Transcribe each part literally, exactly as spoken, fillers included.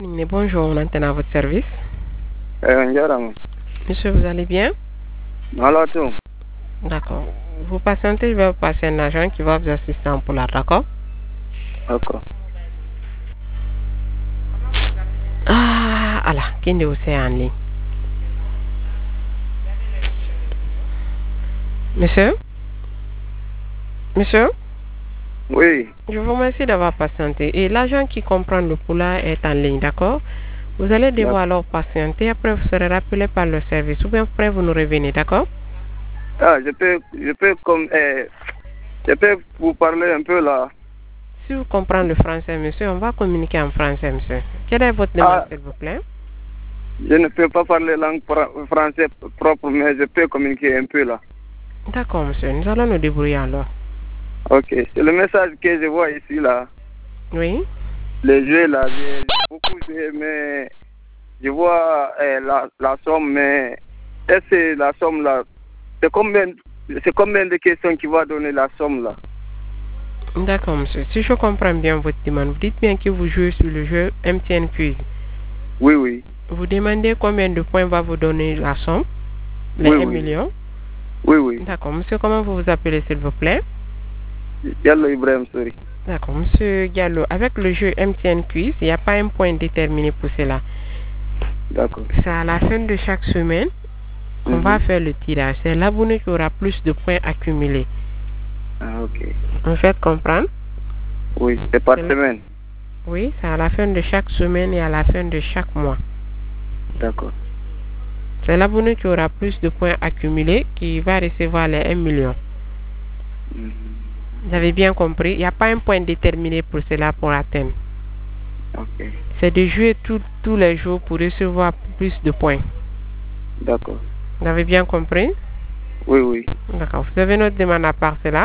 Bonjour, on antenne à votre service. Euh, Monsieur, vous allez bien? Voilà tout. D'accord. Vous patientez, je vais vous passer un agent qui va vous assister en poulard, d'accord? D'accord. Ah, voilà, qui est aussi en ligne? Monsieur? Monsieur? Oui. Je vous remercie d'avoir patienté. Et l'agent qui comprend le poulard est en ligne, d'accord? Vous allez devoir alors patienter, après vous serez rappelé par le service, ou bien après vous nous revenez, d'accord? Ah, je peux, je peux comme, eh, je peux vous parler un peu là. Si vous comprenez le français, monsieur, on va communiquer en français, monsieur. Quelle est votre demande, Ah, s'il vous plaît? je ne peux pas parler langue français propre, mais je peux communiquer un peu là. D'accord, monsieur. Nous allons nous débrouiller alors. Ok. C'est le message que je vois ici là. Oui? Les jeux là, j'ai beaucoup joué, mais je vois eh, la, la somme, mais est-ce que la somme là, c'est combien, c'est combien de questions qui va donner la somme là? D'accord, monsieur. Si je comprends bien votre demande, vous dites bien que vous jouez sur le jeu M T N Quiz. Oui, oui. Vous demandez combien de points va vous donner la somme? Les oui, un oui. million? Oui, oui. D'accord, monsieur, comment vous vous appelez, s'il vous plaît? Diallo Ibrahim Sori. D'accord, monsieur Diallo. Avec le jeu M T N Quiz, il n'y a pas un point déterminé pour cela. D'accord. C'est à la fin de chaque semaine qu'on Mhm. va faire le tirage. C'est l'abonné qui aura plus de points accumulés. Ah, ok. Vous faites comprendre? Oui, c'est par C'est le- semaine. Oui, c'est à la fin de chaque semaine et à la fin de chaque mois. D'accord. C'est l'abonné qui aura plus de points accumulés qui va recevoir les un million. Mhm. Vous avez bien compris? Il n'y a pas un point déterminé pour cela pour atteindre. Ok. C'est de jouer tout- tous les jours pour recevoir plus de points. D'accord. Vous avez bien compris? Oui, oui. D'accord. Vous avez notre demande à part cela?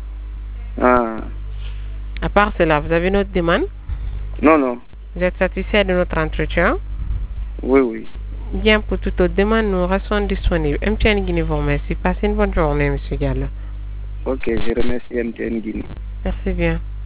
Ah. À part cela, vous avez notre demande? Non, non. Vous êtes satisfait de notre entretien? Oui, oui. Bien, pour toute autre demande, nous restons disponibles. M T N Guinée vous remercie. Passez une bonne journée, monsieur Diallo. Ok, je remercie M T N Guinée. Merci bien.